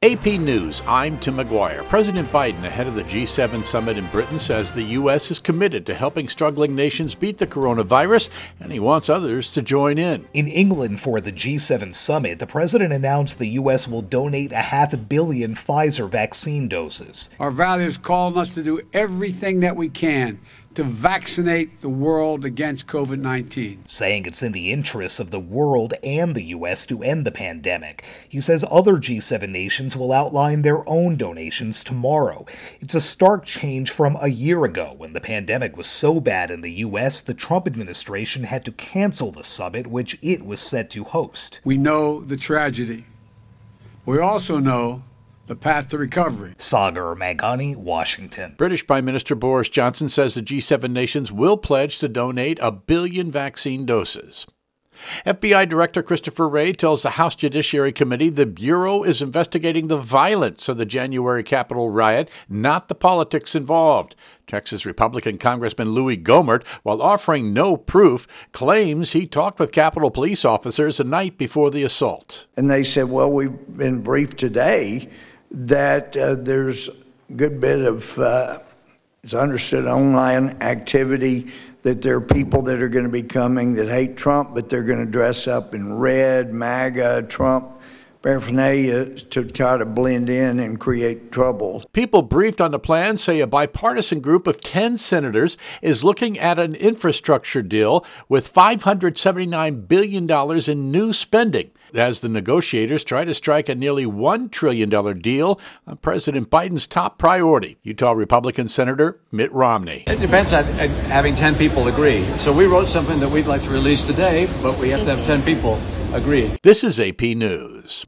AP News, I'm Tim McGuire. President Biden, ahead of the G7 summit in Britain, says the U.S. is committed to helping struggling nations beat the coronavirus, and he wants others to join in. In England for the G7 summit, the president announced the U.S. will donate 500 million Pfizer vaccine doses. Our values call on us to do everything that we can to vaccinate the world against COVID-19. Saying it's in the interests of the world and the U.S. to end the pandemic. He says other G7 nations will outline their own donations tomorrow. It's a stark change from a year ago when the pandemic was so bad in the U.S. the Trump administration had to cancel the summit, which it was set to host. We know the tragedy. We also know the path to recovery. Sagar Meghani, Washington. British Prime Minister Boris Johnson says the G7 nations will pledge to donate 1 billion vaccine doses. FBI Director Christopher Wray tells the House Judiciary Committee the Bureau is investigating the violence of the January Capitol riot, not the politics involved. Texas Republican Congressman Louis Gohmert, while offering no proof, claims he talked with Capitol police officers the night before the assault. And they said, well, we've been briefed today that there's a good bit of, it's understood, online activity, that there are people that are going to be coming that hate Trump, but they're going to dress up in red, MAGA, Trump paraphernalia to try to blend in and create trouble. People briefed on the plan say a bipartisan group of 10 senators is looking at an infrastructure deal with $579 billion in new spending as the negotiators try to strike a nearly $1 trillion deal on President Biden's top priority, Utah Republican Senator Mitt Romney. It depends on having 10 people agree. So we wrote something that we'd like to release today, but we have to have 10 people agree. This is AP News.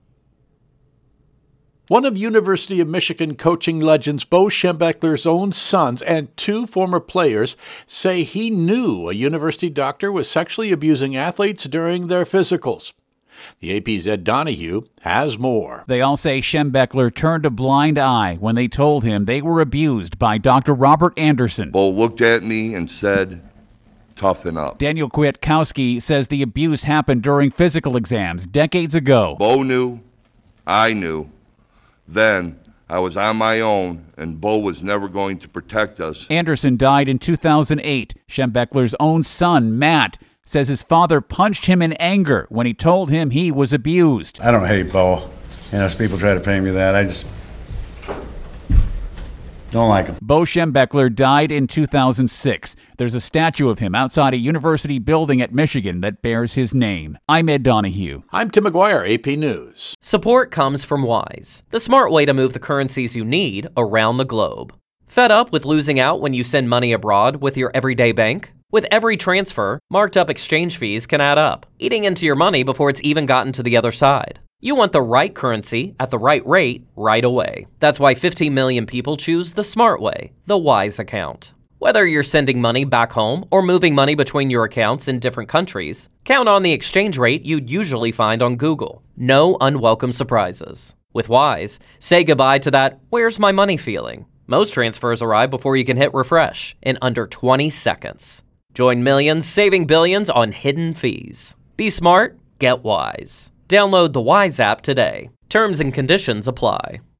One of University of Michigan coaching legends Bo Schembechler's own sons and 2 former players say he knew a university doctor was sexually abusing athletes during their physicals. The AP's Ed Donahue has more. They all say Schembechler turned a blind eye when they told him they were abused by Dr. Robert Anderson. Bo looked at me and said, "Toughen up." Daniel Kwiatkowski says the abuse happened during physical exams decades ago. Bo knew, I knew. Then I was on my own, and Bo was never going to protect us. Anderson died in 2008. Schembechler's own son, Matt, says his father punched him in anger when he told him he was abused. I don't hate Bo. As people try to pay me that, I just don't like him. Bo Schembechler died in 2006. There's a statue of him outside a university building at Michigan that bears his name. I'm Ed Donahue. I'm Tim McGuire, AP News. Support comes from Wise, the smart way to move the currencies you need around the globe. Fed up with losing out when you send money abroad with your everyday bank? With every transfer, marked up exchange fees can add up, eating into your money before it's even gotten to the other side. You want the right currency at the right rate right away. That's why 15 million people choose the smart way, the Wise account. Whether you're sending money back home or moving money between your accounts in different countries, count on the exchange rate you'd usually find on Google. No unwelcome surprises. With Wise, say goodbye to that "where's my money" feeling. Most transfers arrive before you can hit refresh in under 20 seconds. Join millions saving billions on hidden fees. Be smart, get Wise. Download the Wise app today. Terms and conditions apply.